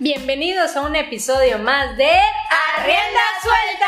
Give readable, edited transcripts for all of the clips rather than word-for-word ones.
Bienvenidos a un episodio más de ¡Arrienda Suelta!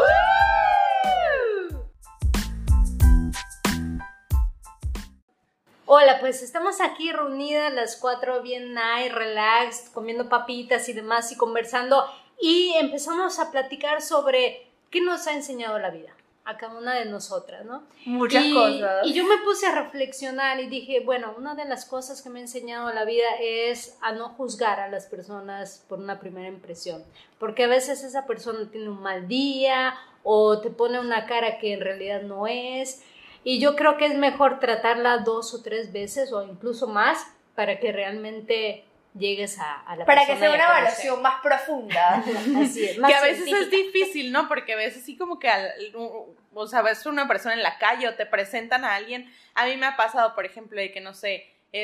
Hola, pues estamos aquí reunidas las cuatro bien nice, relax, comiendo papitas y demás y conversando y empezamos a platicar sobre qué nos ha enseñado la vida a cada una de nosotras, ¿no? Muchas cosas. Y yo me puse a reflexionar y dije, bueno, una de las cosas que me ha enseñado la vida es a no juzgar a las personas por una primera impresión, porque a veces esa persona tiene un mal día o te pone una cara que en realidad no es, y yo creo que es mejor tratarla 2 o 3 veces o incluso más para que realmente llegues a la para persona. que sea una evaluación más profunda. Así es, más que a veces científica. es difícil, ¿no? Porque a veces sí como que, o sea, ves una persona en la calle o te presentan a alguien. A mí me ha pasado, por ejemplo, de que, no sé,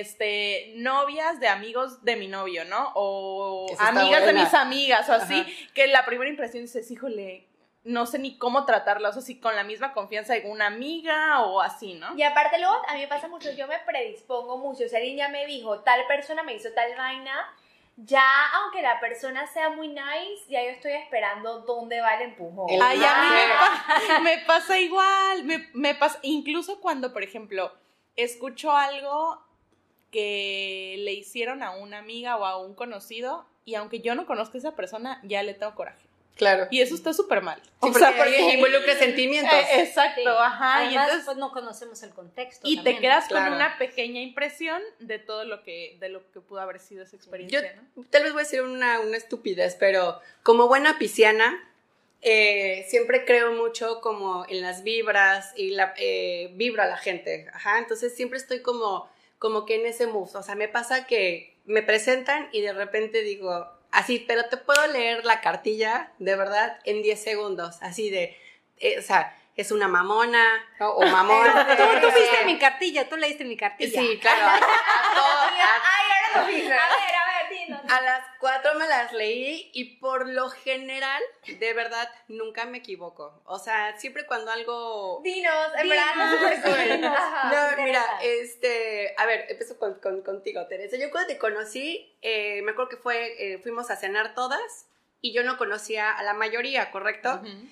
novias de amigos de mi novio, ¿no? O amigas de mis amigas o así, que la primera impresión es, híjole, no sé ni cómo tratarla, o sea, si con la misma confianza de una amiga o así, ¿no? Y aparte luego, a mí me pasa mucho, yo me predispongo mucho, o sea, alguien ya me dijo, tal persona me hizo tal vaina, ya aunque la persona sea muy nice, ya yo estoy esperando dónde va el empujón. Ay, a mí me pasa igual, me pasa, incluso cuando, por ejemplo, escucho algo que le hicieron a una amiga o a un conocido, y aunque yo no conozco a esa persona, ya le tengo coraje. Claro. Y eso está súper mal. Sí, porque involucra sentimientos. Exacto, Sí. ajá. Además, y entonces, pues no conocemos el contexto. y también, te quedas claro. con una pequeña impresión de todo lo que pudo haber sido esa experiencia, Yo tal vez voy a decir una estupidez, pero como buena pisciana, siempre creo mucho como en las vibras y vibra a la gente. Ajá, entonces siempre estoy como que en ese mood. O sea, me pasa que me presentan y de repente digo, así, pero te puedo leer la cartilla, de verdad, en 10 segundos. Así de, o sea, es una mamona o mamón. Tú viste mi cartilla, tú leíste mi cartilla. Sí, claro. Ay, ahora lo viste. A ver, dinos. A las 4 me las leí y por lo general, de verdad, nunca me equivoco. O sea, siempre cuando algo... Dinos, en verdad, no es súper cool. No, mira, a ver, empiezo contigo, Teresa. Yo cuando te conocí, me acuerdo que fuimos a cenar todas y yo no conocía a la mayoría, ¿correcto? Uh-huh.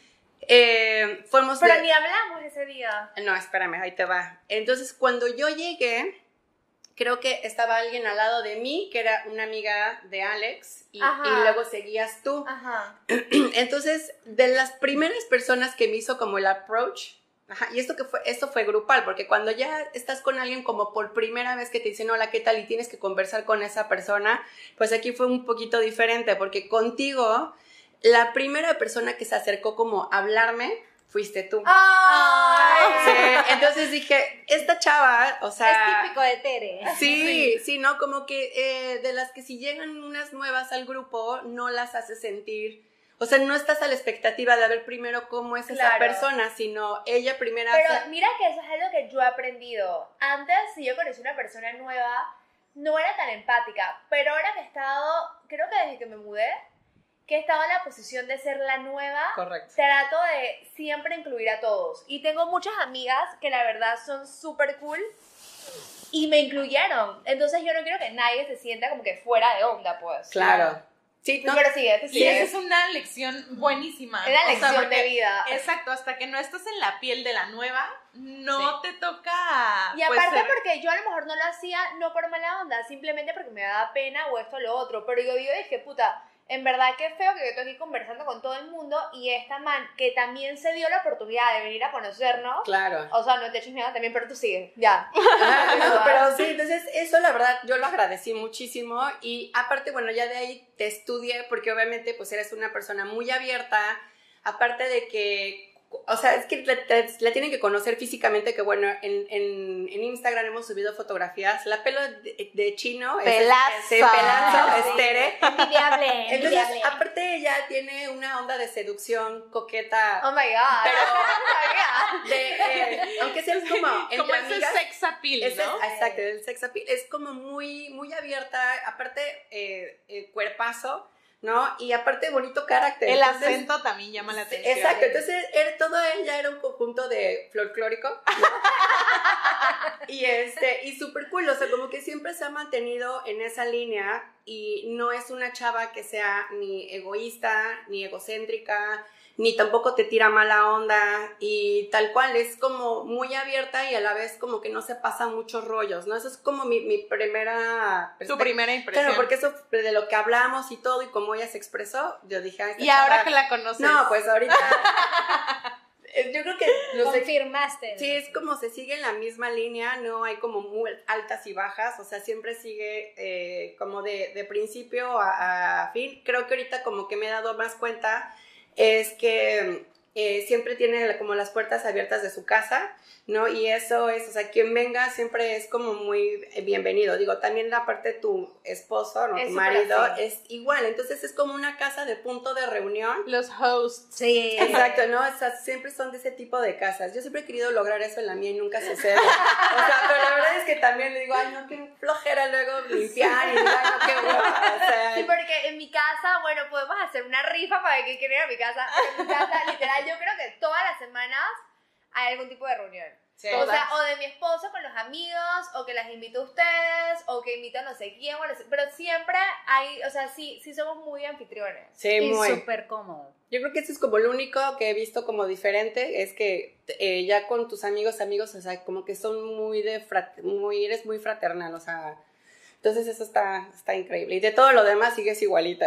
Pero ni hablamos ese día. No, espérame, ahí te va. Entonces, cuando yo llegué, creo que estaba alguien al lado de mí, que era una amiga de Alex, y luego seguías tú. Ajá. Entonces, de las primeras personas que me hizo como el approach, y esto fue grupal, porque cuando ya estás con alguien como por primera vez que te dicen hola, ¿qué tal? Y tienes que conversar con esa persona, pues aquí fue un poquito diferente, porque contigo, la primera persona que se acercó como a hablarme fuiste tú. ¡Ay! Sí, entonces dije, esta chava, o sea... Es típico de Tere. Sí, ¿no? Como que de las que si llegan unas nuevas al grupo, no las hace sentir... O sea, no estás a la expectativa de ver primero cómo es esa persona, sino ella primero... Pero mira que eso es algo que yo he aprendido. Antes, si yo conocí una persona nueva, no era tan empática. Pero ahora que he estado, creo que desde que me mudé, que he estado en la posición de ser la nueva, correcto, trato de siempre incluir a todos. Y tengo muchas amigas que la verdad son súper cool y me incluyeron. Entonces yo no quiero que nadie se sienta como que fuera de onda, pues. Claro. Sí, no, pero sigue. Y esa es una lección buenísima. Es la lección de vida. Exacto, hasta que no estás en la piel de la nueva, no te toca... Y aparte porque yo a lo mejor no lo hacía no por mala onda, simplemente porque me daba pena o esto o lo otro. Pero yo dije, puta, en verdad qué feo que yo estoy aquí conversando con todo el mundo y esta man que también se dio la oportunidad de venir a conocernos. Claro. O sea, no te eches miedo también, pero tú sigues, ya. No, pero sí, entonces eso la verdad yo lo agradecí muchísimo y aparte, bueno, ya de ahí te estudié porque obviamente pues eres una persona muy abierta, aparte de que, o sea, es que la tienen que conocer físicamente, que bueno, en Instagram hemos subido fotografías, la pelo de chino, pelazo, es Tere. Envidiable. Entonces, aparte ella tiene una onda de seducción coqueta. Oh my God. Pero, oh my God. aunque seas como entre como amigas, ese sex appeal, ¿no? Exacto, el sex appeal es como muy, muy abierta, aparte cuerpazo, ¿no? Y aparte bonito carácter. El entonces, acento también llama la atención. Exacto, entonces todo ella era un conjunto de folclórico, ¿no? Y súper cool, o sea, como que siempre se ha mantenido en esa línea y no es una chava que sea ni egoísta, ni egocéntrica, ni tampoco te tira mala onda y tal cual, es como muy abierta y a la vez como que no se pasan muchos rollos, ¿no? Eso es como mi primera... Tu primera impresión. Claro, porque eso de lo que hablamos y todo y como ella se expresó, yo dije... Ah, y ahora que la conoces. No, pues ahorita... Yo creo que... Confirmaste. Sí, es como se sigue en la misma línea, no hay como muy altas y bajas, o sea, siempre sigue como de principio a fin. Creo que ahorita como que me he dado más cuenta es que siempre tiene como las puertas abiertas de su casa, ¿no? Y eso es, o sea, quien venga siempre es como muy bienvenido. Digo, también la parte de tu esposo, ¿no? Tu marido, es igual. Entonces es como una casa de punto de reunión. Los hosts. Sí. Exacto, ¿no? O sea, siempre son de ese tipo de casas. Yo siempre he querido lograr eso en la mía y nunca sucede. O sea, pero la verdad es que también le digo, ay, no, qué flojera luego limpiar y digo, ay, no, qué hueva. O sea, Sí, porque en mi casa, bueno, podemos hacer una rifa para ver qué quieren ir a mi casa. En mi casa, literal, yo creo que todas las semanas hay algún tipo de reunión. Sí, o sea, o de mi esposo con los amigos, o que las invito a ustedes, o que invito a no sé quién, bueno, pero siempre hay, o sea, sí somos muy anfitriones. sí, Y muy. súper cómodo. Yo creo que eso es como lo único que he visto como diferente, es que ya con tus amigos, o sea, como que son eres muy fraternal, o sea, entonces eso está increíble. Y de todo lo demás sigues igualita.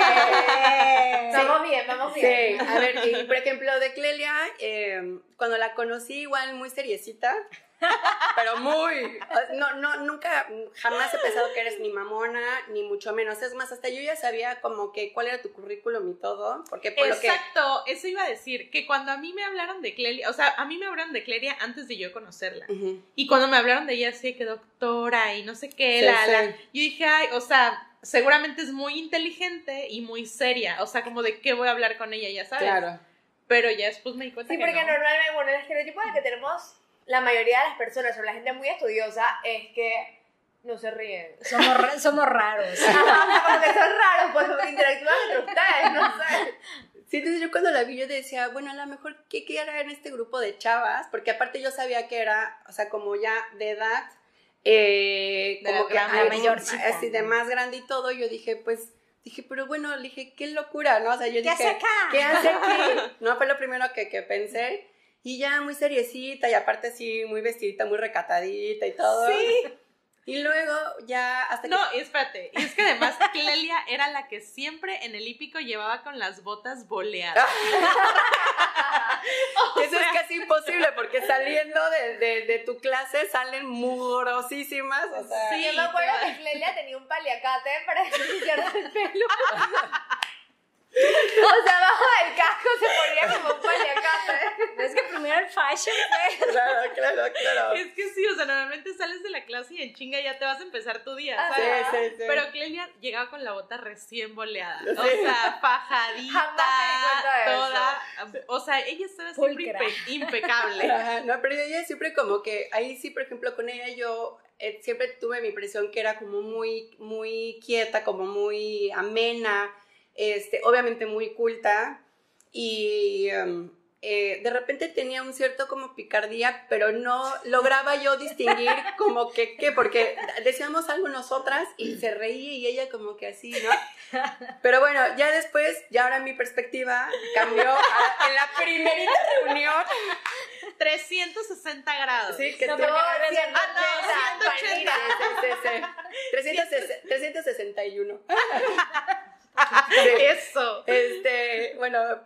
Vamos bien, vamos bien. Sí, a ver, y por ejemplo, de Clelia, cuando la conocí igual muy seriecita, pero muy, nunca, jamás he pensado que eres ni mamona, ni mucho menos. Es más, hasta yo ya sabía como que cuál era tu currículum y todo, porque por Exacto, eso iba a decir, que cuando a mí me hablaron de Clelia, o sea, a mí me hablaron de Clelia antes de yo conocerla. Uh-huh. Y cuando me hablaron de ella, así que doctora y no sé qué, Sí, sí. yo dije, ay, o sea, seguramente es muy inteligente y muy seria, o sea, como de qué voy a hablar con ella, ya sabes. Claro. Pero ya después me di cuenta Sí, que porque no. normalmente, bueno, el estereotipo de que tenemos la mayoría de las personas, o la gente muy estudiosa, es que no se ríen. Somos raros. Como que son raros, pues interactúan entre ustedes, no sé. Sí, entonces yo cuando la vi yo decía, bueno, a lo mejor, ¿qué era en este grupo de chavas? Porque aparte yo sabía que era, o sea, como ya de edad, como que la mayorcita. así de más grande y todo, yo dije, pero bueno, le dije, qué locura, ¿no? O sea, yo dije, hace acá? ¿qué hace aquí? No, fue lo primero que pensé. Y ya muy seriecita y aparte así muy vestidita, muy recatadita y todo. Sí. Y luego ya hasta que... No, espérate, y es que además Clelia era la que siempre en el hípico llevaba con las botas boleadas. Eso es casi imposible porque saliendo de tu clase salen mugrosísimas, o sea... Sí. Yo me acuerdo que Clelia tenía un paliacate para limpiarse el pelo. O sea, abajo del casco se ponía como un paliacate. Es que primero el fashion fue... Claro. Es que sí, o sea, normalmente sales de la clase y en chinga ya te vas a empezar tu día, Ajá. ¿sabes? Sí. Pero Clelia llegaba con la bota recién boleada, Sí. o sea, fajadita, Jamás me di cuenta de toda, o sea, ella estaba siempre Pulcra. impecable. Ajá, no, pero ella siempre como que, ahí sí, por ejemplo, con ella yo siempre tuve mi impresión que era como muy, muy quieta, como muy amena, obviamente muy culta y de repente tenía un cierto como picardía, pero no lograba yo distinguir como que qué, porque decíamos algo nosotras y se reía y ella como que así, ¿no? Pero bueno, ya después, ya ahora mi perspectiva cambió en la primerita reunión. 360 grados. Sí, que No, tú- porque no, 180. Sí. 361. Eso. Bueno,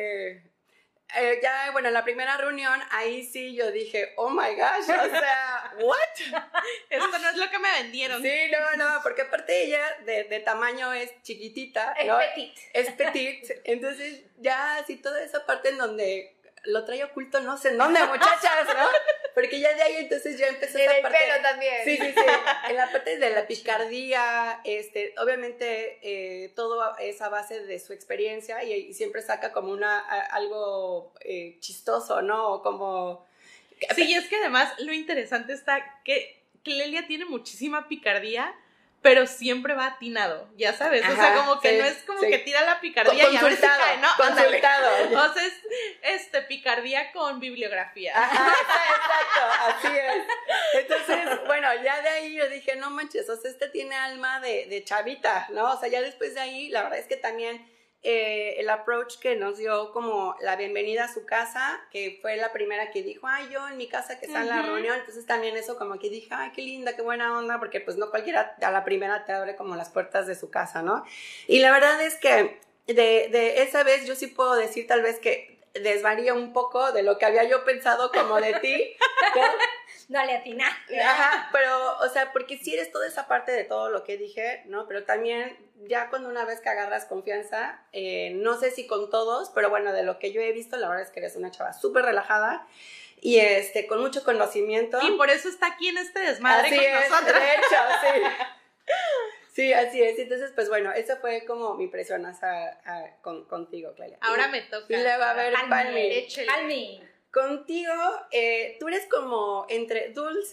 ya, bueno, en la primera reunión, ahí sí yo dije, oh my gosh, o sea, what? Esto no es lo que me vendieron. Sí, no, porque aparte ella de tamaño es chiquitita, Es ¿no? petit. Es petit, entonces ya así toda esa parte en donde lo trae oculto, no sé en dónde, muchachas, ¿no? Porque ya de ahí entonces ya empezó En esa el parte. pelo también. Sí. En la parte de la picardía, obviamente todo es a base de su experiencia y siempre saca como algo chistoso, ¿no? O como... Sí, y es que además lo interesante está que Clelia tiene muchísima picardía, pero siempre va atinado, ya sabes, o sea, como que no es como que tira la picardía y a ver si cae, ¿no? Consultado. O sea, es picardía con bibliografía. Ajá, exacto, así es. Entonces, bueno, ya de ahí yo dije, no manches, o sea, tiene alma de chavita, ¿no? O sea, ya después de ahí, la verdad es que también el approach que nos dio como la bienvenida a su casa, que fue la primera que dijo, ay, yo en mi casa que está en la reunión, entonces también eso como que dije, ay, qué linda, qué buena onda, porque pues no cualquiera a la primera te abre como las puertas de su casa, ¿no? Y la verdad es que de esa vez yo sí puedo decir tal vez que desvaría un poco de lo que había yo pensado como de ti, ¿no? No le atinaste. Ajá, pero, o sea, porque sí eres toda esa parte de todo lo que dije, ¿no? Pero también, ya cuando una vez que agarras confianza, no sé si con todos, pero bueno, de lo que yo he visto, la verdad es que eres una chava súper relajada y con mucho conocimiento. Y por eso está aquí en este desmadre así con es, nosotros. de hecho, sí. Sí, así es. Entonces, pues bueno, esa fue como mi impresión contigo, Claudia. Ahora me toca. Y luego, a ver, Palmi. Palmi. Contigo, tú eres como entre dulce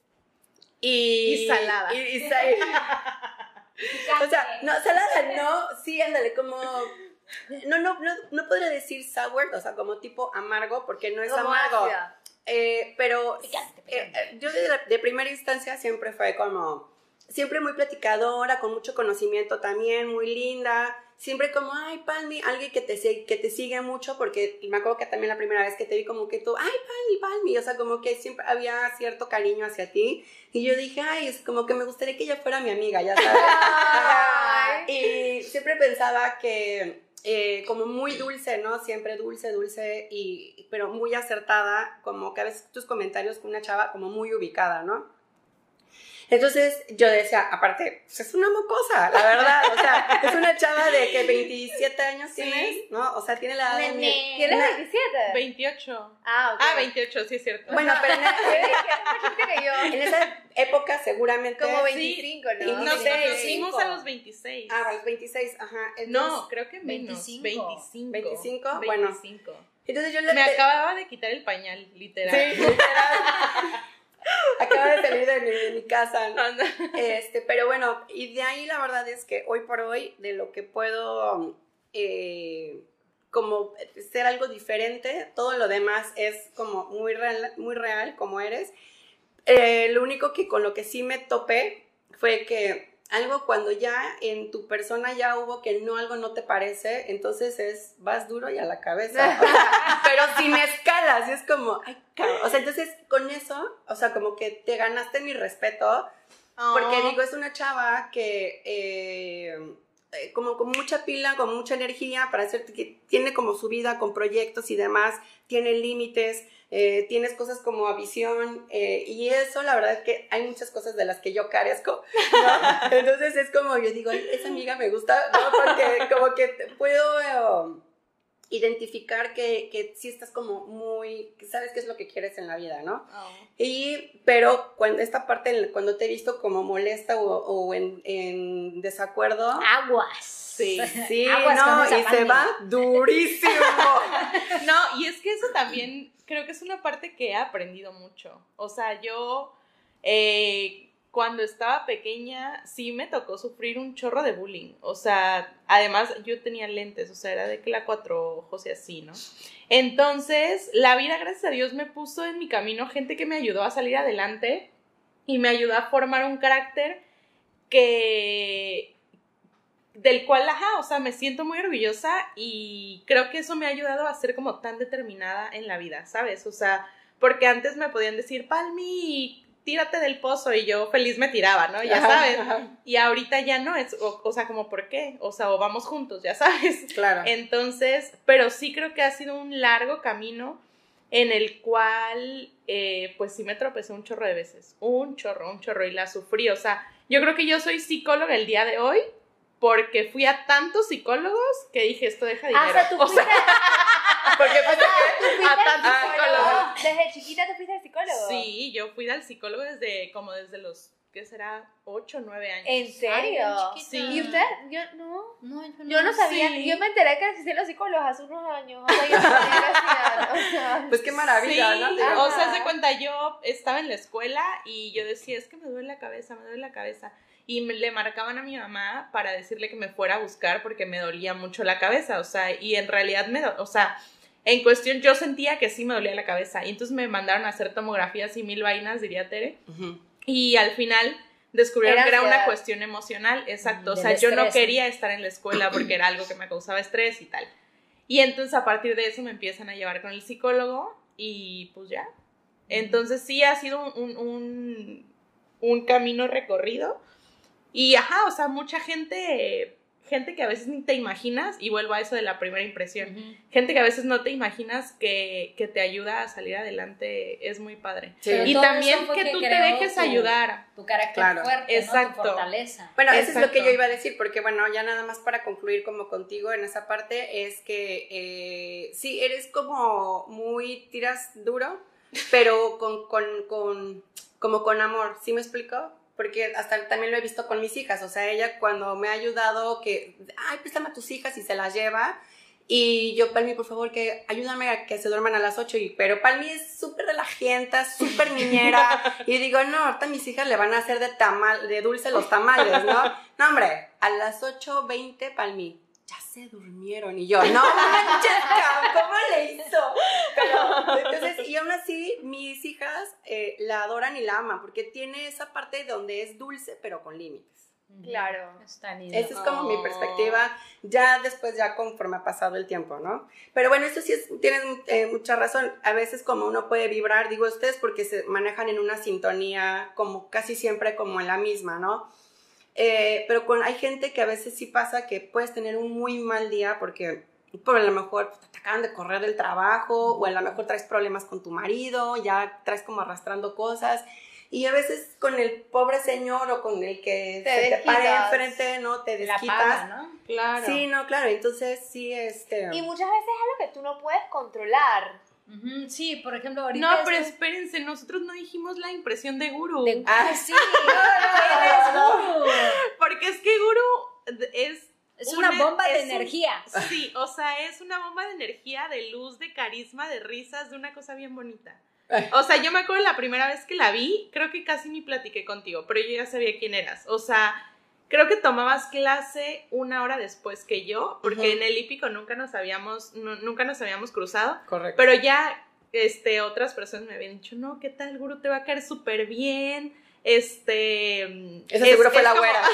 y salada. O sea, no, salada no, sí, ándale, como... No podría decir sour, o sea, como tipo amargo, porque no es como amargo. ácida. Pero Picante. yo de primera instancia siempre fue como... Siempre muy platicadora, con mucho conocimiento también, muy linda. Siempre como, ay, Palmi, alguien que te sigue mucho, porque me acuerdo que también la primera vez que te vi como que tú, ay, Palmi, o sea, como que siempre había cierto cariño hacia ti, y yo dije, ay, es como que me gustaría que ella fuera mi amiga, ya sabes. Y siempre pensaba que, como muy dulce, ¿no? Siempre dulce, pero muy acertada, como que a veces tus comentarios con una chava como muy ubicada, ¿no? Entonces yo decía, aparte, pues es una mocosa, la verdad, o sea, es una chava de que 27 años tienes, ¿no? O sea, tiene la edad de ¿Tienes 27? 28. Ah, ok. 28, sí es cierto. Bueno, pero en en esa época seguramente... como 25, ¿no? Nos 26. conocimos a los 26. Ah, a los 26, ajá. Entonces, No, creo que menos. 25. 25. Bueno. 25. Entonces yo Me acababa de quitar el pañal, literal. Sí, literal. Acaba de salir de mi casa, ¿no? Pero bueno, y de ahí la verdad es que hoy por hoy, de lo que puedo como ser algo diferente, todo lo demás es como muy real como eres. Lo único que con lo que sí me topé fue que algo cuando ya en tu persona ya hubo que algo no te parece, entonces vas duro y a la cabeza, o sea, pero sin escalas, y es como, ay, cabrón, o sea, entonces con eso, o sea, como que te ganaste mi respeto, porque digo, es una chava que como con mucha pila, con mucha energía para hacer, que tiene como su vida con proyectos y demás, tiene límites, tienes cosas como visión, y eso la verdad es que hay muchas cosas de las que yo carezco, ¿no? Entonces es como, yo digo, esa amiga me gusta, ¿no? Porque como que puedo identificar que sí estás como muy, que sabes qué es lo que quieres en la vida, ¿no? Pero esta parte, cuando te he visto como molesta o en desacuerdo, Aguas. Sí. sí, Aguas con no, esa y se Palmi. va durísimo. No, y es que eso también creo que es una parte que he aprendido mucho. O sea, yo cuando estaba pequeña sí me tocó sufrir un chorro de bullying. O sea, además yo tenía lentes, o sea, era de que la 4 ojos y así, ¿no? Entonces, la vida, gracias a Dios, me puso en mi camino gente que me ayudó a salir adelante y me ayudó a formar un carácter del cual, o sea, me siento muy orgullosa y creo que eso me ha ayudado a ser como tan determinada en la vida, ¿sabes? O sea, porque antes me podían decir, Palmi, tírate del pozo, y yo feliz me tiraba, ¿no? Ya sabes. Y ahorita ya no, o sea, como, ¿por qué? O sea, o vamos juntos, ya sabes. Claro. Entonces, pero sí creo que ha sido un largo camino en el cual, pues sí me tropecé un chorro de veces, un chorro, y la sufrí. O sea, yo creo que yo soy psicóloga el día de hoy porque fui a tantos psicólogos que dije, esto deja dinero. O sea, tú fuiste... Porque pues, a tantos psicólogos. Desde chiquita tú fuiste al psicólogo. Sí, yo fui al psicólogo desde los ¿qué será? 8 o 9 años. ¿En serio? Ay, Sí. ¿Y usted? Yo no. No, Yo no sabía, Sí. yo me enteré que existían los psicólogos hace unos años. O sea, yo no sabía que hacían, o sea. Pues qué maravilla, Sí, ¿no? Ajá. o sea, haz de cuenta, yo estaba en la escuela y yo decía, es que me duele la cabeza, me duele la cabeza. Y le marcaban a mi mamá para decirle que me fuera a buscar porque me dolía mucho la cabeza, o sea, y en realidad o sea, en cuestión yo sentía que sí me dolía la cabeza. Y entonces me mandaron a hacer tomografías y 1000 vainas, diría Tere. Ujú. Y al final descubrieron que era una ansiedad. cuestión emocional, exacto. O Del sea, yo no estrés, quería estar en la escuela porque era algo que me causaba estrés y tal. Y entonces a partir de eso me empiezan a llevar con el psicólogo y pues ya. Entonces sí ha sido un camino recorrido. Y ajá, o sea, mucha gente que a veces ni te imaginas, y vuelvo a eso de la primera impresión, gente que a veces no te imaginas que te ayuda a salir adelante, es muy padre. Sí. Pero Y todo también eso fue que tú te creó dejes ayudar. Tu carácter Claro. fuerte, Exacto. ¿no? Tu fortaleza. Bueno, eso es lo que Exacto. yo iba a decir, porque bueno, ya nada más para concluir como contigo en esa parte, es que sí, eres como muy, tiras duro, pero como con amor, ¿sí me explico? Porque hasta también lo he visto con mis hijas, o sea, ella cuando me ha ayudado que, ay, préstame a tus hijas y se las lleva, y yo, Palmi, por favor, que ayúdame a que se duerman a las 8, pero Palmi es súper relajenta, súper niñera, y digo, no, ahorita mis hijas le van a hacer de dulce los tamales, ¿no? No, hombre, a las 8:20, Palmi, ya se durmieron, y yo, no manches, cabrón, ¿cómo le hizo? Pero, entonces, y aún así, mis hijas la adoran y la aman, porque tiene esa parte donde es dulce, pero con límites. Claro. Está lindo. Esa es como mi perspectiva, ya después, ya conforme ha pasado el tiempo, ¿no? Pero bueno, eso sí tienes mucha razón. A veces como uno puede vibrar, digo ustedes porque se manejan en una sintonía como casi siempre como en la misma, ¿no? Pero hay gente que a veces sí pasa que puedes tener un muy mal día porque por a lo mejor te acaban de correr del trabajo o a lo mejor traes problemas con tu marido, ya traes como arrastrando cosas. Y a veces con el pobre señor o con el que te pare enfrente, ¿no? Te La desquitas. paga, ¿no? Claro. Sí, no, claro. Entonces, sí, Y muchas veces es algo que tú no puedes controlar. Ujú, sí, por ejemplo, ahorita. No, pero estoy- espérense, nosotros no dijimos la impresión de Guru. Ah, sí. ¿Quién es Guru? Porque es que Guru Es una bomba de es un- energía. Sí, o sea, es una bomba de energía, de luz, de carisma, de risas, de una cosa bien bonita. O sea, yo me acuerdo la primera vez que la vi, creo que casi ni platiqué contigo, pero yo ya sabía quién eras. O sea, creo que tomabas clase 1 hora después que yo, porque en el hípico nunca nos habíamos cruzado. Correcto. Pero ya otras personas me habían dicho, no, ¿qué tal, Guru? Te va a caer súper bien. Esa seguro fue la como- güera.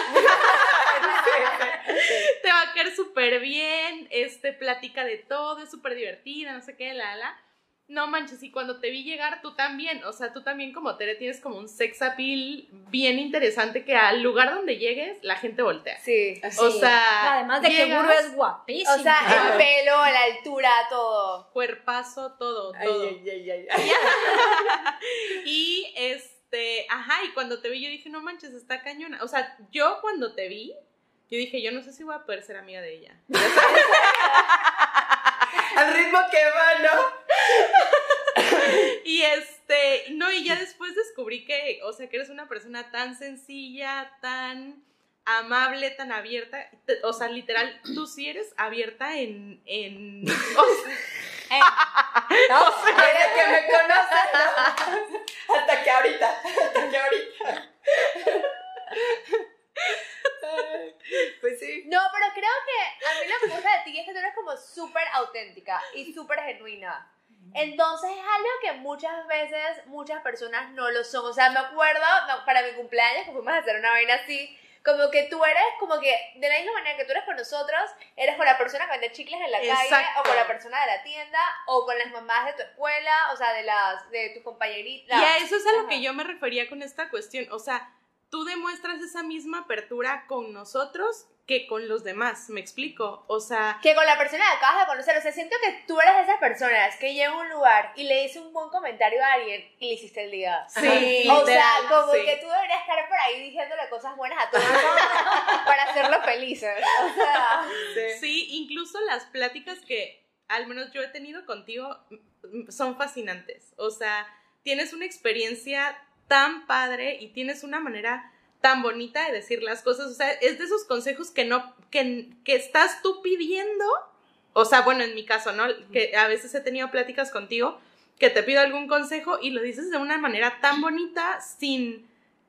Te va a caer súper bien, platica de todo, es súper divertida, no sé qué, No manches, y cuando te vi llegar, tú también, o sea, tú también como Tere tienes como un sex appeal bien interesante que al lugar donde llegues, la gente voltea. Sí. O Sí. sea, Además de que llegas, Guru es guapísimo. O sea, el pelo, la altura, todo. cuerpazo, todo. Ay. Y ajá, y cuando te vi yo dije, no manches, está cañona. O sea, yo cuando te vi, yo dije, yo no sé si voy a poder ser amiga de ella. Al ritmo que va, ¿no? Y no, y ya después descubrí que, o sea, que eres una persona tan sencilla, tan amable, tan abierta. O sea, literal, tú sí eres abierta en Desde que me conoces, ¿no? Hasta que ahorita. Pues sí. No, pero creo que a mí lo que me gusta de ti es que tú eres como súper auténtica y súper genuina. Entonces es algo que muchas veces muchas personas no lo son. O sea, me acuerdo para mi cumpleaños que fuimos a hacer una vaina así, como que tú eres como que de la misma manera que tú eres con nosotros, eres con la persona que vende chicles en la calle, Exacto. o con la persona de la tienda, o con las mamás de tu escuela, o sea, de tus compañeritas. Y a eso es a lo Ajá. que yo me refería con esta cuestión. O sea, tú demuestras esa misma apertura con nosotros que con los demás, ¿me explico? O sea, Que con la persona que acabas de conocer, o sea, siento que tú eres de esas personas que llega a un lugar y le dice un buen comentario a alguien y le hiciste el día. sí, O sea, literal, como sí. que tú deberías estar por ahí diciéndole cosas buenas a todo el mundo para hacerlos felices. O sea, Sí, incluso las pláticas que al menos yo he tenido contigo son fascinantes. O sea, tienes una experiencia tan padre y tienes una manera tan bonita de decir las cosas, o sea, es de esos consejos que estás tú pidiendo, o sea, bueno, en mi caso, ¿no? Que a veces he tenido pláticas contigo, que te pido algún consejo y lo dices de una manera tan bonita, sin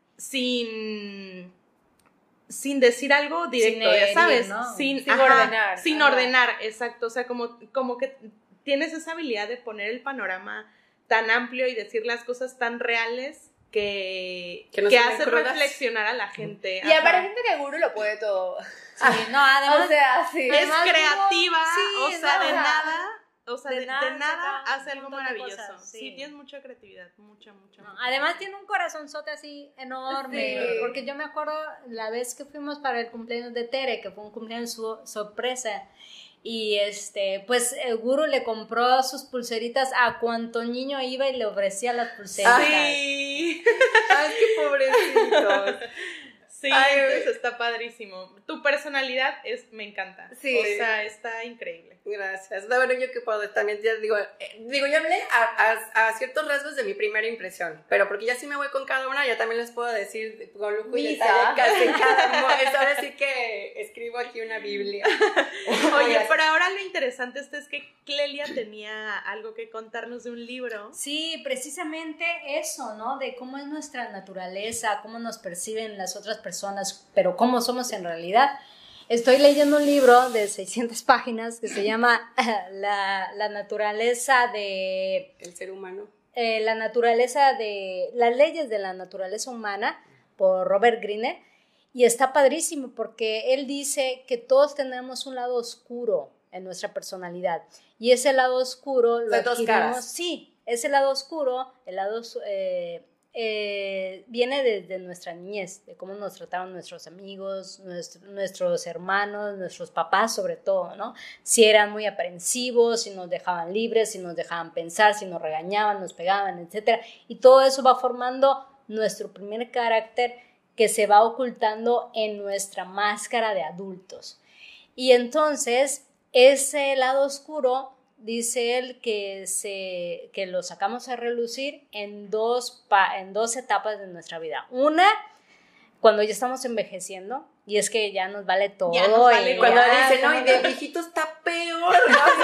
decir algo directo, Sin ya herir, sabes, ¿no? sin ordenar. sin Ajá. ordenar, exacto, o sea, como que tienes esa habilidad de poner el panorama tan amplio y decir las cosas tan reales que no se ven hace crudas. reflexionar a la gente. Y aparte Ajá. gente que Guru lo puede todo. Sí, no, además, O sea, sí. Es además, creativa, sí, o sea, no, de o sea, nada, o sea, de de nada nada saca hace un algo montón de maravilloso. cosas, Sí, sí. tienes mucha creatividad, mucha. no, además tiene un corazonzote así enorme, Sí. porque yo me acuerdo la vez que fuimos para el cumpleaños de Tere, que fue un cumpleaños sorpresa, y pues el Guru le compró sus pulseritas a cuanto niño iba y le ofrecía las pulseritas. Sí. Ay, qué pobrecitos. Sí, Ay, entonces está padrísimo. Tu personalidad me encanta. Sí. O sea, está increíble. Gracias. No, bueno, yo que puedo también, ya digo, yo hablé a ciertos rasgos de mi primera impresión, pero porque ya sí me voy con cada una, ya también les puedo decir con lujo y Misa. detalle casi cada ahora sí que escribo aquí una Biblia. Oye, pero ahora lo interesante es que Clelia tenía algo que contarnos de un libro. Sí, precisamente eso, ¿no? De cómo es nuestra naturaleza, cómo nos perciben las otras personas, pero cómo somos en realidad. Estoy leyendo un libro de 600 páginas que se llama La naturaleza de... El ser humano. La naturaleza de... Las leyes de la naturaleza humana, por Robert Greene, y está padrísimo porque él dice que todos tenemos un lado oscuro en nuestra personalidad, y ese lado oscuro lo De dos adquirimos... caras. Sí, ese lado oscuro, el lado... viene desde nuestra niñez, de cómo nos trataban nuestros amigos, nuestros hermanos, nuestros papás sobre todo, ¿no? Si eran muy aprensivos, si nos dejaban libres, si nos dejaban pensar, si nos regañaban, nos pegaban, etc. Y todo eso va formando nuestro primer carácter que se va ocultando en nuestra máscara de adultos. Y entonces, ese lado oscuro... Dice él que lo sacamos a relucir en dos etapas de nuestra vida. Una, cuando ya estamos envejeciendo, y es que ya nos vale todo. Ya nos vale y Cuando ya, dicen, no, y como- de viejito está peor.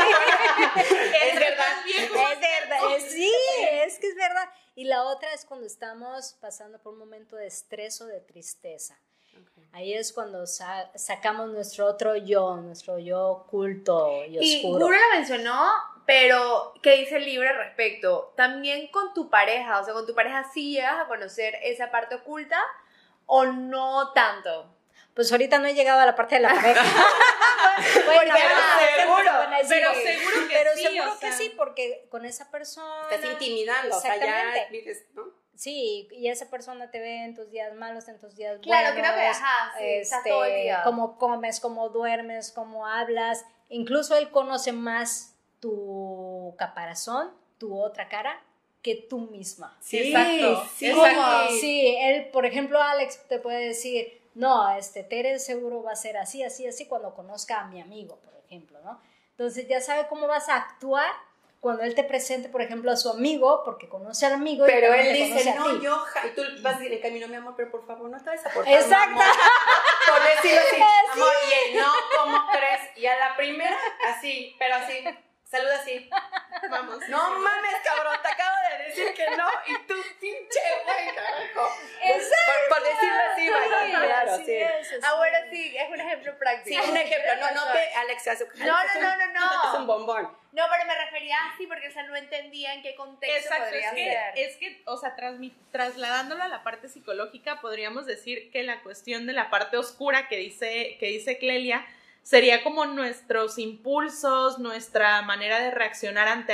Es verdad. Es verdad, sí, es que es verdad. Y la otra es cuando estamos pasando por un momento de estrés o de tristeza. Ahí es cuando sacamos nuestro yo oculto y Y oscuro. Guru lo mencionó, pero ¿qué dice el libro al respecto? También con tu pareja, o sea, con tu pareja sí llegas a conocer esa parte oculta o no tanto. Pues ahorita no he llegado a la parte de la pareja. Bueno, Pero seguro que pero sí, seguro o sea. que sí, porque con esa persona... Estás intimidando, o sea, ya Exactamente. dices, ¿no? Sí, y esa persona te ve en tus días malos, en tus días Claro, buenos. creo que, ajá, sí, estás todo el día. Cómo comes, cómo duermes, cómo hablas. Incluso él conoce más tu caparazón, tu otra cara, que tú misma. Sí, Exacto, sí. exacto. Sí, él, por ejemplo, Alex te puede decir, no, Tere seguro va a ser así, así, así cuando conozca a mi amigo, por ejemplo, ¿no? Entonces ya sabe cómo vas a actuar cuando él te presente, por ejemplo, a su amigo, porque conoce al amigo. Y Pero también él te dice, conoce a no, ti. y tú vas en el camino, mi amor, pero por favor, no te vayas a portar Exacto. mal, por decirlo así, Sí. amor, y él, no, ¿cómo crees? Y a la primera, así, pero así, saluda así. Vamos. No mames, cabrón, te acabo de decir que no, y tú, pinche güey, carajo. Exacto. Por decirlo así, vaya, claro, así sí. es, así Bueno, es. sí, es un ejemplo Sí, práctico. un ejemplo, no te, Alex, hace No. Es un bombón. No, pero me refería así porque o sea, no entendía en qué contexto Exacto, podría ser. es que, o sea, trasladándolo a la parte psicológica, podríamos decir que la cuestión de la parte oscura que dice Clelia sería como nuestros impulsos, nuestra manera de reaccionar ante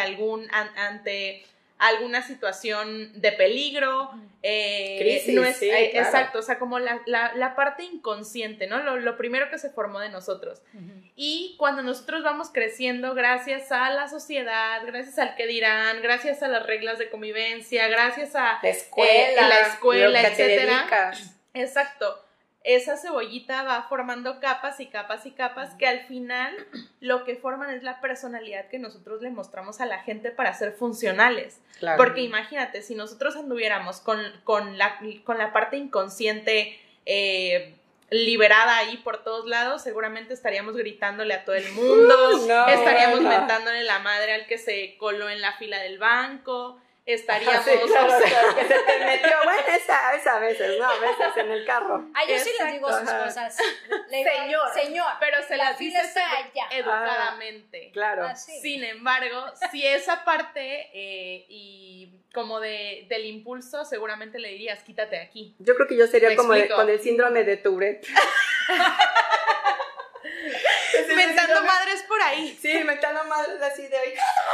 alguna situación de peligro, Crisis, sí, claro. exacto, o sea, como la parte inconsciente, ¿no? Lo primero que se formó de nosotros. Y cuando nosotros vamos creciendo, gracias a la sociedad, gracias al que dirán, gracias a las reglas de convivencia, gracias a La escuela, lo que te etcétera. dedicas. Exacto. Esa cebollita va formando capas y capas y capas que al final lo que forman es la personalidad que nosotros le mostramos a la gente para ser funcionales. Claro. Porque imagínate, si nosotros anduviéramos con la parte inconsciente liberada ahí por todos lados, seguramente estaríamos gritándole a todo el mundo, estaríamos mentándole la madre al que se coló en la fila del banco, estaríamos... Sí, claro, claro, que se te metió, bueno, esa a veces, ¿no? A veces en el carro. Ah, yo sí les digo sus cosas. Le digo, señor, pero se la las fila dices está allá. educadamente. Claro. Así. Sin embargo, si esa parte y como del impulso, seguramente le dirías, quítate de aquí. Yo creo que yo sería ¿Me como explico? con el síndrome de Tourette. Mentando madres por ahí. Sí, mentando madres así de hoy.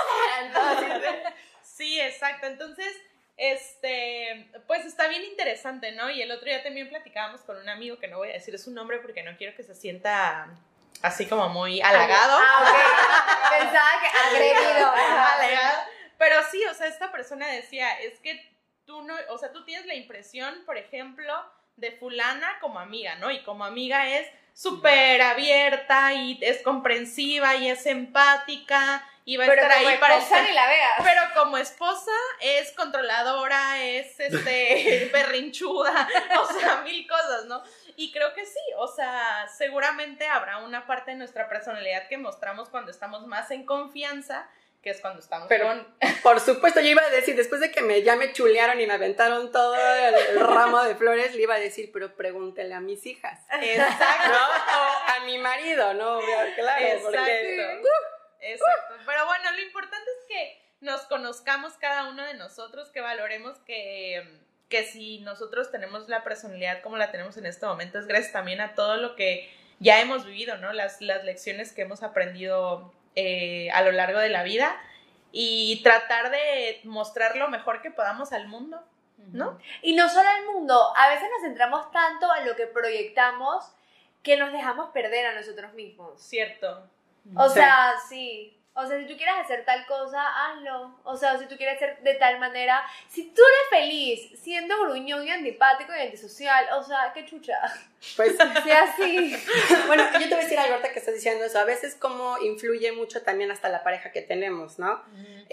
Sí, exacto. Entonces, pues está bien interesante, ¿no? Y el otro día también platicábamos con un amigo, que no voy a decir su nombre porque no quiero que se sienta así como muy halagado. Ok. Pensaba que agredido. Halagado. Pero sí, o sea, esta persona decía, es que tú no, o sea, tú tienes la impresión, por ejemplo, de fulana como amiga, ¿no? Y como amiga es súper abierta y es comprensiva y es empática y va a estar ahí para esposa ni la veas. pero como esposa es controladora, es berrinchuda, o sea, mil cosas, ¿no? Y creo que sí, o sea, seguramente habrá una parte de nuestra personalidad que mostramos cuando estamos más en confianza, que es cuando estamos por supuesto, yo iba a decir, después de que ya me chulearon y me aventaron todo el ramo de flores, le iba a decir, pero pregúntele a mis hijas. Exacto. ¿No? O a mi marido, ¿no? Claro, Exacto. porque... Exacto. Pero bueno, lo importante es que nos conozcamos cada uno de nosotros, que valoremos que si nosotros tenemos la personalidad como la tenemos en este momento, es gracias también a todo lo que ya hemos vivido, ¿no? Las lecciones que hemos aprendido a lo largo de la vida y tratar de mostrar lo mejor que podamos al mundo, ¿no? Y no solo al mundo, a veces nos centramos tanto en lo que proyectamos que nos dejamos perder a nosotros mismos. Cierto. O sea, sí. O sea, si tú quieres hacer tal cosa, hazlo. O sea, si tú quieres ser de tal manera. Si tú eres feliz siendo gruñón y antipático y antisocial, o sea, qué chucha. Pues sea así. Bueno, yo te voy a decir algo ahorita que estás diciendo eso. A veces como influye mucho también hasta la pareja que tenemos, ¿no?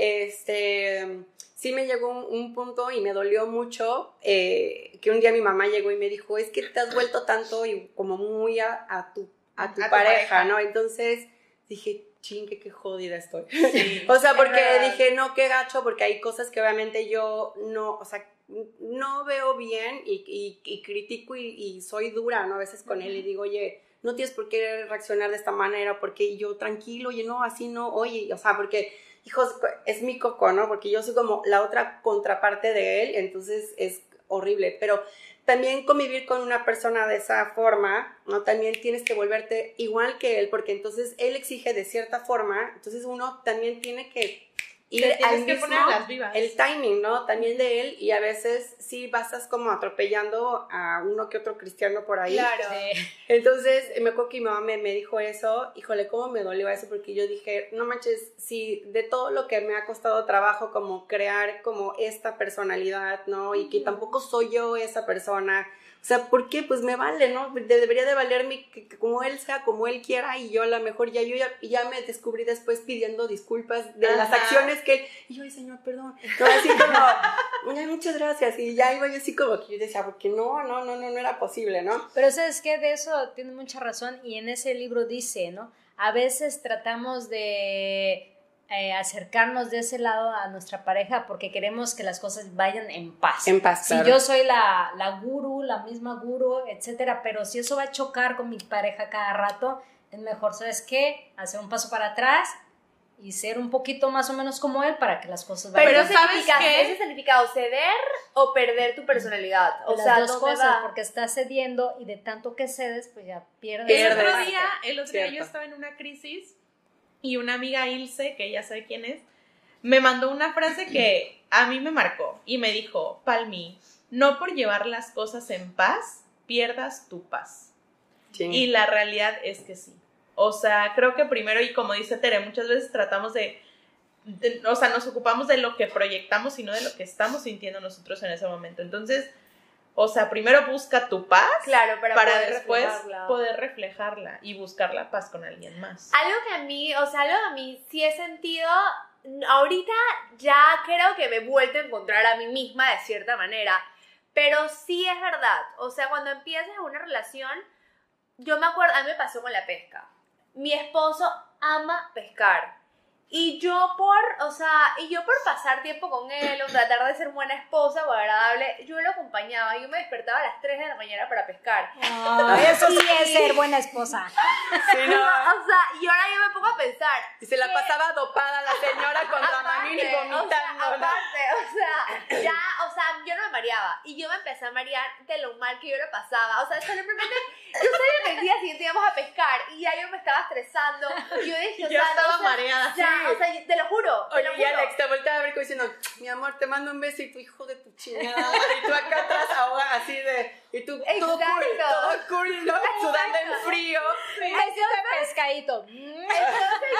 Sí me llegó un punto y me dolió mucho que un día mi mamá llegó y me dijo, es que te has vuelto tanto y como muy a tu pareja, ¿no? Entonces dije, chingue, qué jodida estoy. Sí, o sea, porque dije, no, qué gacho, porque hay cosas que obviamente yo no, o sea, no veo bien y critico y soy dura, ¿no? A veces con él y digo, oye, no tienes por qué reaccionar de esta manera, porque yo tranquilo, oye, no, así no, oye, o sea, porque, hijos, es mi coco, ¿no? Porque yo soy como la otra contraparte de él, entonces es horrible, pero también convivir con una persona de esa forma, ¿no? También tienes que volverte igual que él, porque entonces él exige de cierta forma, entonces uno también tiene que ir al mismo, poner las vivas. El timing, ¿no? También de él, y a veces sí vas como atropellando a uno que otro cristiano por ahí. Claro. Entonces, me acuerdo que mi mamá me dijo eso, híjole, cómo me dolió eso, porque yo dije, no manches, si de todo lo que me ha costado trabajo como crear como esta personalidad, ¿no? Y que tampoco soy yo esa persona, o sea, ¿por qué? Pues me vale, ¿no? Debería de valerme que como él sea, como él quiera, y yo a lo mejor ya me descubrí después pidiendo disculpas de las acciones que él, y yo, ay, señor, perdón, no, así como, ay, muchas gracias, y ya iba yo así como que yo decía, porque no era posible, ¿no? Pero ¿sabes qué? De eso tiene mucha razón, y en ese libro dice, ¿no? A veces tratamos de acercarnos de ese lado a nuestra pareja porque queremos que las cosas vayan en paz. En paz, claro. Si yo soy la gurú, la misma gurú, etcétera, pero si eso va a chocar con mi pareja cada rato, es mejor, ¿sabes qué? Hacer un paso para atrás y ser un poquito más o menos como él para que las cosas vayan. Pero ¿sabes qué? ¿Ese significado ceder o perder tu personalidad? O las sea, dos ¿dónde cosas, va? porque estás cediendo y de tanto que cedes, pues ya pierdes. El otro Pierdes. día yo Cierto. estaba en una crisis y una amiga Ilse, que ya sabe quién es, me mandó una frase que a mí me marcó y me dijo, Palmi, no por llevar las cosas en paz, pierdas tu paz. Sí. Y la realidad es que sí. O sea, creo que primero, y como dice Tere, muchas veces tratamos o sea, nos ocupamos de lo que proyectamos y no de lo que estamos sintiendo nosotros en ese momento. Entonces, o sea, primero busca tu paz, Claro, para poder después reflejarla. poder reflejarla y buscar la paz con alguien más. Algo que a mí sí he sentido, ahorita ya creo que me he vuelto a encontrar a mí misma de cierta manera, Pero sí es verdad, o sea, cuando empiezas una relación, yo me acuerdo, a mí me pasó con la pesca. Mi esposo ama pescar. Y yo por pasar tiempo con él, o tratar de ser buena esposa o agradable, yo lo acompañaba. Yo me despertaba a las 3 de la mañana para pescar. Eso sí es ser buena esposa. Sí, no. O sea, y ahora yo me pongo a pensar. Y se la pasaba dopada la señora con Dramamine y vomitando. Yo no me mareaba. Y yo me empecé a marear de lo mal que yo lo pasaba. O sea, simplemente, yo sabía que el día siguiente íbamos a pescar y ya yo me estaba estresando. Y yo dije, yo estaba mareada. O sea, te lo juro. Oye, y Alex te volteaba a ver como diciendo, mi amor, te mando un beso y tu hijo de tu chingada. Y tú acá atrás ahoga así de, y tú todo cool, ¿no? Sudando en frío. Eso de pescadito. Entonces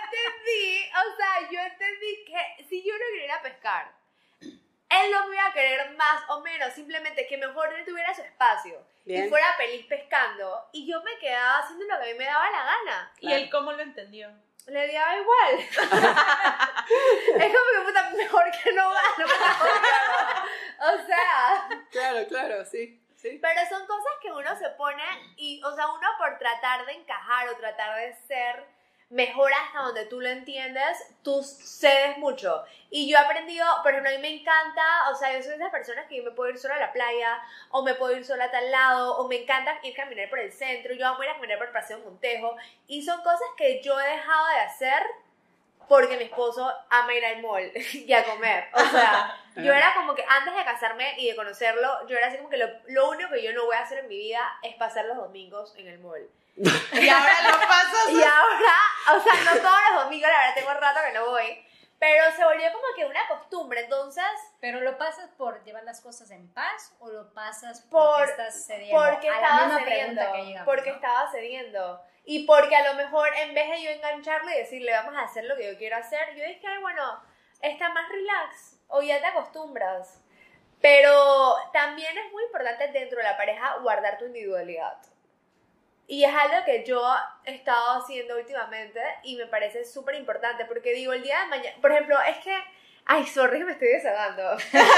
yo entendí que si yo no quería pescar, él no me iba a querer más o menos, simplemente que mejor él tuviera su espacio. Bien. Y fuera feliz pescando, y yo me quedaba haciendo lo que a mí me daba la gana. ¿Y él cómo lo entendió? Le daba igual. Es como que puta, mejor que no va, no me la o sea. Claro, sí. Pero son cosas que uno se pone y, o sea, uno por tratar de encajar o tratar de ser mejor hasta donde tú lo entiendes, tú cedes mucho. Y yo he aprendido, por ejemplo, a mí me encanta, o sea, yo soy de esas personas que yo me puedo ir sola a la playa, o me puedo ir sola a tal lado, o me encanta ir a caminar por el centro, yo amo ir a caminar por el Paseo Montejo, y son cosas que yo he dejado de hacer porque mi esposo ama ir al mall y a comer. O sea, yo era como que antes de casarme y de conocerlo, yo era así como que lo único que yo no voy a hacer en mi vida es pasar los domingos en el mall. Y ahora lo pasas. Y ahora, o sea, no todos los domingos, la verdad tengo un rato que no voy, pero se volvió como que una costumbre, entonces... ¿Pero lo pasas por llevar las cosas en paz o lo pasas Por- porque estás cediendo? Porque a la estaba misma cediendo, pregunta que llegamos, porque ¿no? estaba cediendo. Y porque a lo mejor en vez de yo engancharle y decirle vamos a hacer lo que yo quiero hacer, yo dije, ay, bueno, está más relax o ya te acostumbras. Pero también es muy importante dentro de la pareja guardar tu individualidad. Y es algo que yo he estado haciendo últimamente y me parece súper importante porque digo, el día de mañana, por ejemplo, es que, ay, sorry que me estoy desahogando.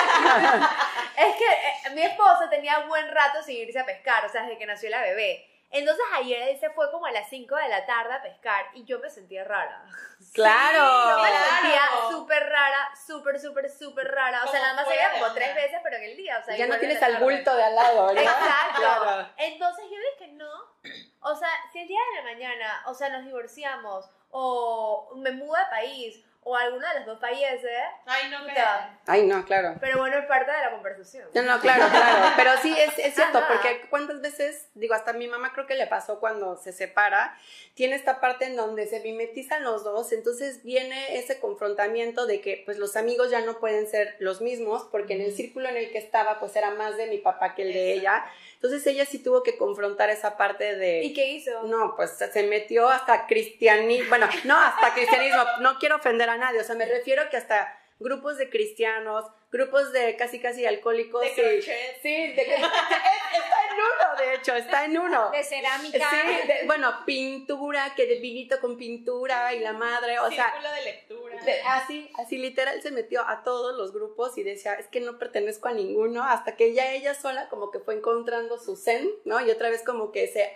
Es que mi esposo tenía buen rato sin irse a pescar, o sea, desde que nació la bebé. Entonces ayer él se fue como a las 5 de la tarde a pescar y yo me sentía rara. Claro. Yo me sentía Claro. súper rara, súper rara. O sea, Como nada más fuera había de como onda. 3 veces, pero en el día. O sea, Ya no igual tienes en la al tarde. bulto de al lado, ¿verdad? Exacto. Claro. Entonces yo dije, no. O sea, si el día de la mañana, o sea, nos divorciamos, o me mudo de país, o alguno de los dos fallece, Ay, no, puta. cállate. Ay, no, claro. Pero bueno, es parte de la conversación. No, claro. Pero sí, es cierto, Ajá. porque cuántas veces, digo, hasta a mi mamá creo que le pasó cuando se separa, tiene esta parte en donde se mimetizan los dos, entonces viene ese confrontamiento de que pues los amigos ya no pueden ser los mismos, porque en el círculo en el que estaba pues era más de mi papá que el de ella, entonces ella sí tuvo que confrontar esa parte de... ¿Y qué hizo? No, pues se metió hasta cristianismo, bueno, no hasta cristianismo, no quiero ofender a nadie, o sea, me refiero que hasta grupos de cristianos, grupos de casi alcohólicos. De crochet. Sí, está en uno, de hecho, está en uno. De cerámica. Sí, bueno, pintura, que de vinito con pintura y la madre, o sea, Círculo de lectura. así literal se metió a todos los grupos y decía, es que no pertenezco a ninguno, hasta que ya ella sola como que fue encontrando su zen, ¿no? Y otra vez como que se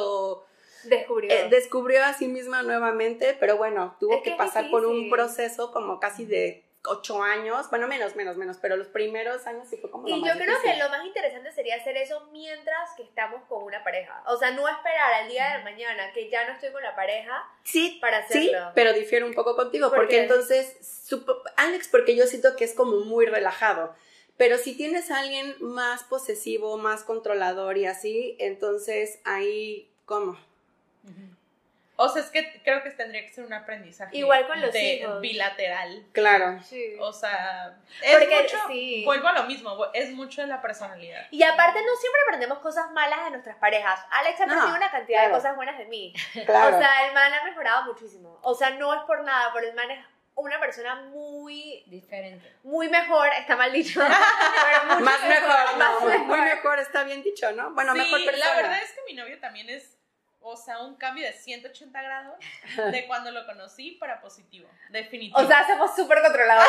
descubrió a sí misma nuevamente, pero bueno, tuvo Es que que es pasar por un difícil. proceso como casi de 8 años, bueno, menos, pero los primeros años sí fue como lo Y más yo creo difícil. que lo más interesante sería hacer eso mientras que estamos con una pareja. O sea, no esperar al día de mañana que ya no estoy con la pareja Sí, para sí, hacerlo. pero difiero un poco contigo, ¿Por porque qué? entonces, Alex, porque yo siento que es como muy relajado, pero si tienes a alguien más posesivo, más controlador y así, entonces ahí, ¿cómo? O sea, es que creo que tendría que ser un aprendizaje. Igual con los hijos. Bilateral. Claro. Sí. O sea, Porque, es mucho, sí. vuelvo a lo mismo, es mucho de la personalidad. Y aparte no siempre aprendemos cosas malas de nuestras parejas. Alex ha aprendido una cantidad claro. de cosas buenas de mí. Claro. O sea, el man ha mejorado muchísimo. O sea, no es por nada, pero el man es una persona muy mejor, está mal dicho. Pero mucho Más mejor, más no, muy mejor, está bien dicho, ¿no? Bueno, Sí, mejor persona. la verdad es que mi novio también es o sea, un cambio de 180 grados de cuando lo conocí para positivo, definitivo. O sea, somos súper controlados.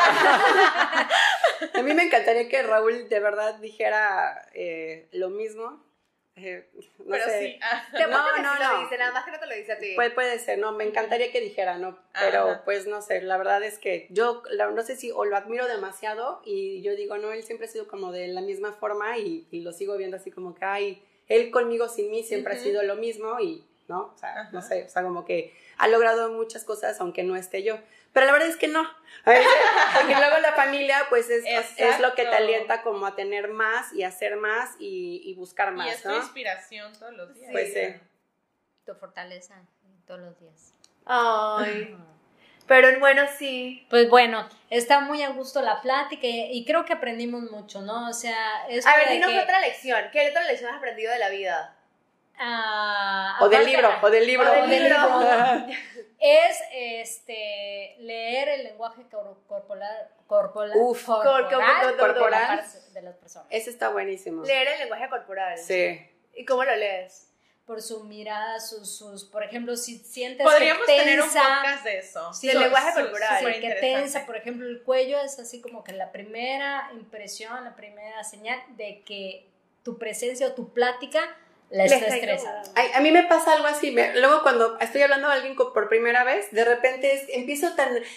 A mí me encantaría que Raúl de verdad dijera lo mismo. No pero sé. sí. Te apuesto que sí no. lo dice, nada más que no te lo dice a ti. Puede ser, no, me encantaría que dijera, ¿no? Pero Ajá. pues no sé, la verdad es que yo no sé si o lo admiro demasiado y yo digo, no, él siempre ha sido como de la misma forma y lo sigo viendo así como que, ay, él conmigo sin mí siempre ha sido lo mismo y, ¿no? O sea, no sé, o sea, como que ha logrado muchas cosas aunque no esté yo. Pero la verdad es que no. Porque luego la familia, pues es lo que te Exacto. alienta como a tener más y hacer más y buscar más, Y es tu ¿no? inspiración todos los días. Pues sí. Tu fortaleza todos los días. Ay. Pero bueno, sí. Pues bueno, está muy a gusto la plática y creo que aprendimos mucho, ¿no? O sea, eso A ver, de dinos que, otra lección. ¿Qué otra lección has aprendido de la vida? O del aparte- libro, o del libro. O del libro. es leer el lenguaje corporal Uf. corporal de las personas. Ese está buenísimo. Leer el lenguaje corporal. Sí. ¿Y cómo lo lees? Por su mirada, sus por ejemplo, si sientes Podríamos que tener un tensa, podcast de eso. Sí, del lenguaje corporal. sí, que superinteresante. tensa, por ejemplo, el cuello es así como que la primera impresión, la primera señal de que tu presencia o tu plática la está estresando. Ay, a mí me pasa algo así, luego cuando estoy hablando a alguien por primera vez, de repente empiezo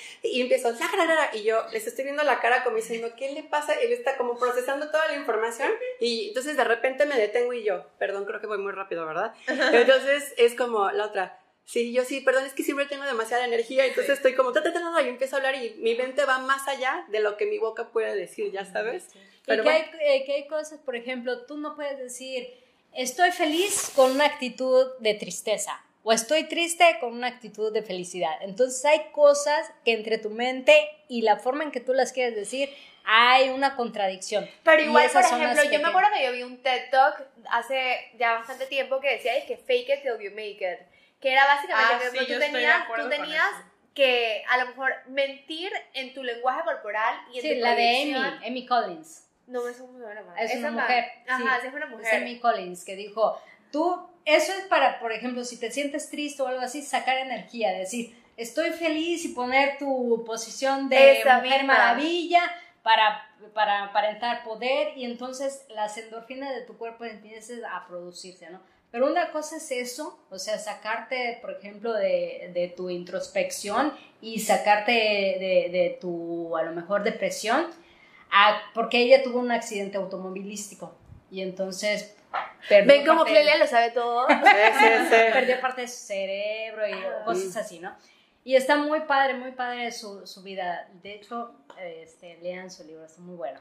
y yo les estoy viendo la cara como diciendo, ¿qué le pasa? Él está como procesando toda la información y entonces de repente me detengo y yo, perdón, creo que voy muy rápido, ¿verdad? Entonces es como la otra, sí, yo sí, perdón, es que siempre tengo demasiada energía, entonces estoy como, y empiezo a hablar y mi mente va más allá de lo que mi boca puede decir, ¿ya sabes? Pero Y que hay cosas, por ejemplo, tú no puedes decir, estoy feliz con una actitud de tristeza o estoy triste con una actitud de felicidad. Entonces hay cosas que entre tu mente y la forma en que tú las quieres decir hay una contradicción. Pero Y igual, por esas son las ejemplo, yo me pequeñas. acuerdo que yo vi un TED Talk hace ya bastante tiempo que decía, es que fake it till you make it. Que era básicamente, Ah, por ejemplo, sí, yo tú estoy de acuerdo tú con tenías eso. que a lo mejor mentir en tu lenguaje corporal y en Sí, tu la de proyección. Amy Collins. No, es una mujer. Es Esa una man. mujer. Ajá, sí, sí, es una Es mujer. Amy Collins que dijo, eso es para, por ejemplo, si te sientes triste o algo así, sacar energía, decir, estoy feliz y poner tu posición de Esa mujer misma. maravilla para aparentar poder y entonces las endorfinas de tu cuerpo empiezan a producirse, ¿no? Pero una cosa es eso, o sea, sacarte, por ejemplo, de tu introspección y sacarte de tu, a lo mejor, depresión, porque ella tuvo un accidente automovilístico y entonces perdió Ven como parte- Clelia lo sabe todo. perdió parte de su cerebro y cosas así, ¿no? Y está muy padre su vida. De hecho, lean su libro, está muy bueno.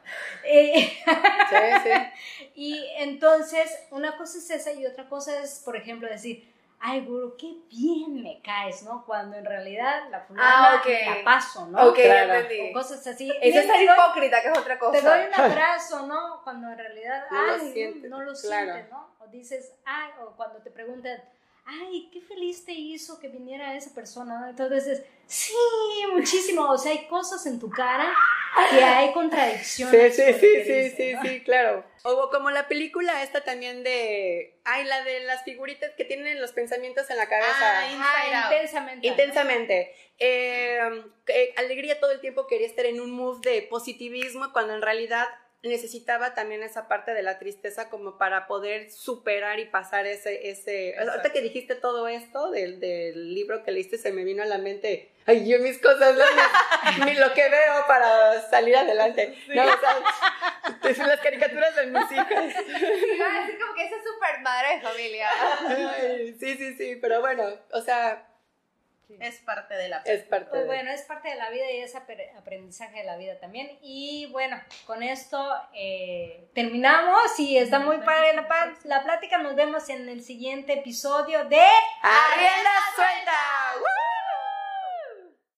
Y entonces, una cosa es esa y otra cosa es, por ejemplo, decir, ay, guru, qué bien me caes, ¿no? Cuando en realidad la fulana la paso, ¿no? Ok, Claro. ya entendí. O cosas así. Eso es Y ser te doy- hipócrita, que es otra cosa. te doy un abrazo, ¿no? Cuando en realidad, No lo ay, sientes, no lo claro. sientes, ¿no? O dices, ay, o cuando te preguntan, ay, qué feliz te hizo que viniera esa persona, ¿no? Entonces dices, sí, muchísimo. O sea, hay cosas en tu cara que hay contradicciones. Sí, con lo que sí, dices, ¿no? sí, claro. O como la película esta también la de las figuritas que tienen los pensamientos en la cabeza. Inside Out. Intensamente. Intensamente. Alegría todo el tiempo quería estar en un mood de positivismo cuando en realidad necesitaba también esa parte de la tristeza como para poder superar y pasar ese... Ahorita que dijiste todo esto del libro que leíste se me vino a la mente, ay, yo mis cosas, ¿no? Lo que veo para salir adelante. Sí. No, o sea, las caricaturas de mis hijas. Iba a decir como que esa es súper madre de familia. Ay, sí, pero bueno, o sea, Es parte de la es parte Pues de... bueno, es parte de la vida y es aprendizaje de la vida también. Y bueno, con esto terminamos y está muy padre la plática. Nos vemos en el siguiente episodio de ¡A rienda suelta! ¡Woo!